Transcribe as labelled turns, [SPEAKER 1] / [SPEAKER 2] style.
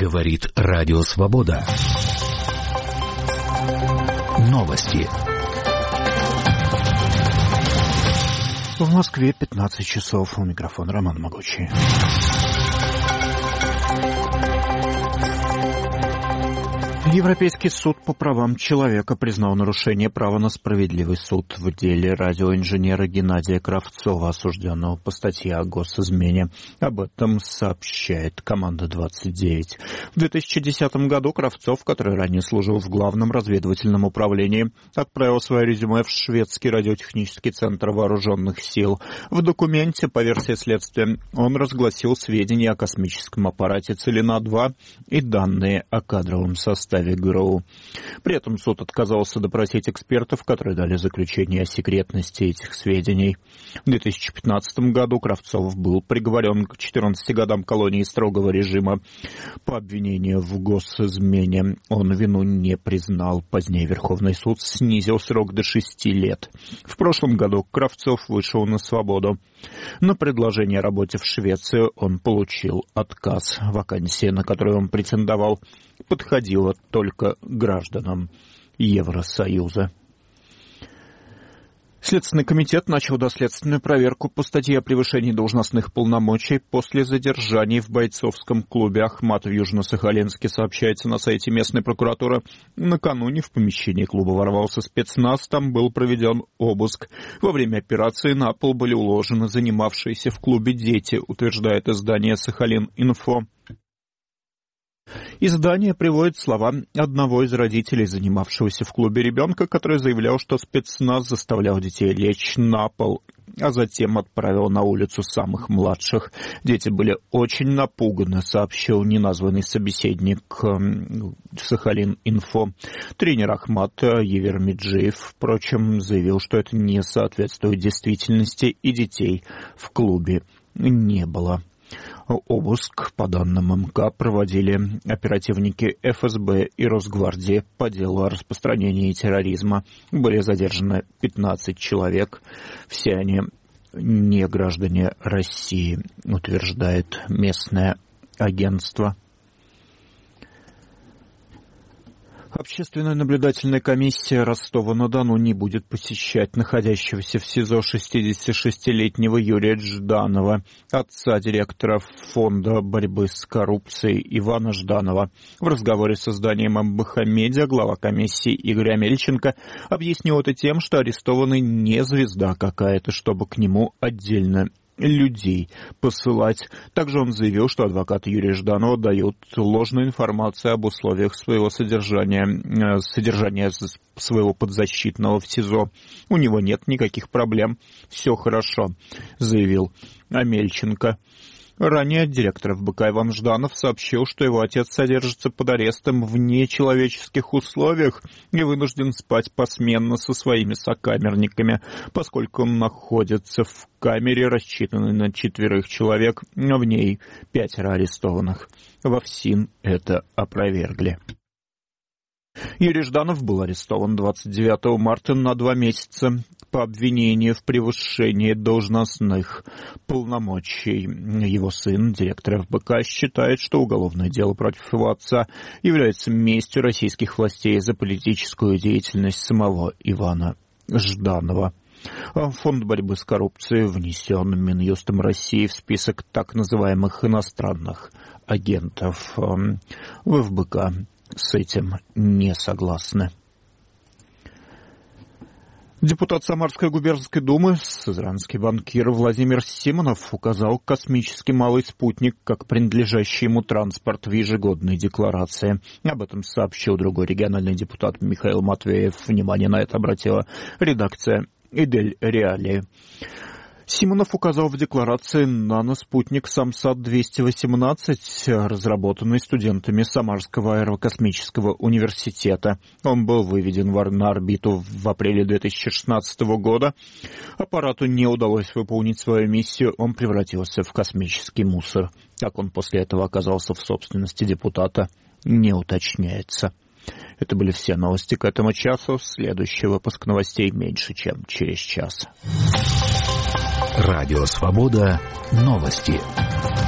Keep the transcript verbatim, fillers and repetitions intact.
[SPEAKER 1] Говорит Радио Свобода. Новости.
[SPEAKER 2] В Москве пятнадцать часов. У микрофона Роман Могучий. Европейский суд по правам человека признал нарушение права на справедливый суд в деле радиоинженера Геннадия Кравцова, осужденного по статье о госизмене. Об этом сообщает «Команда двадцать девять». В две тысячи десятом году Кравцов, который ранее служил в Главном разведывательном управлении, отправил свое резюме в шведский радиотехнический центр вооруженных сил. В документе, по версии следствия, он разгласил сведения о космическом аппарате «Целина-два» и данные о кадровом составе ГРУ. При этом суд отказался допросить экспертов, которые дали заключение о секретности этих сведений. В две тысячи пятнадцатом году Кравцов был приговорен к четырнадцати годам колонии строгого режима по обвинению в госизмене. Он вину не признал. Позднее Верховный суд снизил срок до шести лет. В прошлом году Кравцов вышел на свободу. На предложение о работе в Швеции он получил отказ. Вакансия, на которую он претендовал, подходила только гражданам Евросоюза. Следственный комитет начал доследственную проверку по статье о превышении должностных полномочий после задержаний в бойцовском клубе «Ахмат» в Южно-Сахалинске, сообщается на сайте местной прокуратуры. Накануне в помещении клуба ворвался спецназ, там был проведен обыск. Во время операции на пол были уложены занимавшиеся в клубе дети, утверждает издание «Сахалин-Инфо». Издание приводит слова одного из родителей, занимавшегося в клубе ребенка, который заявлял, что спецназ заставлял детей лечь на пол, а затем отправил на улицу самых младших. Дети были очень напуганы, сообщил неназванный собеседник Сахалин-Инфо. Тренер «Ахмат» Евер Меджиев, впрочем, заявил, что это не соответствует действительности, и детей в клубе не было. Обыск, по данным МК, проводили оперативники эф эс бэ и Росгвардии по делу о распространении терроризма. Были задержаны пятнадцать человек. Все они не граждане России, утверждает местное агентство. Общественная наблюдательная комиссия Ростова-на-Дону не будет посещать находящегося в СИЗО шестидесятишестилетнего Юрия Жданова, отца директора фонда борьбы с коррупцией Ивана Жданова. В разговоре с изданием эм бэ ха Медиа глава комиссии Игорь Амельченко объяснил это тем, что арестованный не звезда какая-то, чтобы к нему отдельно людей посылать. Также он заявил, что адвокаты Юрия Жданова дают ложную информацию об условиях своего содержания, содержания своего подзащитного в СИЗО. У него нет никаких проблем, все хорошо, заявил Амельченко. Ранее директор эф бэ ка Иван Жданов сообщил, что его отец содержится под арестом в нечеловеческих условиях и вынужден спать посменно со своими сокамерниками, поскольку он находится в камере, рассчитанной на четверых человек, но в ней пятеро арестованных. Во ФСИН это опровергли. Юрий Жданов был арестован двадцать девятого марта на два месяца по обвинению в превышении должностных полномочий. Его сын, директор эф бэ ка, считает, что уголовное дело против его отца является местью российских властей за политическую деятельность самого Ивана Жданова. Фонд борьбы с коррупцией внесен Минюстом России в список так называемых иностранных агентов. В эф бэ ка с этим не согласны. Депутат Самарской губернской думы, сызранский банкир Владимир Симонов указал космический малый спутник как принадлежащий ему транспорт в ежегодной декларации. Об этом сообщил другой региональный депутат Михаил Матвеев. Внимание на это обратила редакция «Идель Реалии». Симонов указал в декларации наноспутник Самсат двести восемнадцать, разработанный студентами Самарского аэрокосмического университета. Он был выведен на орбиту в апреле две тысячи шестнадцатого года. Аппарату не удалось выполнить свою миссию, он превратился в космический мусор. Как он после этого оказался в собственности депутата, не уточняется. Это были все новости к этому часу. Следующий выпуск новостей меньше, чем через час.
[SPEAKER 1] Радио Свобода. Новости.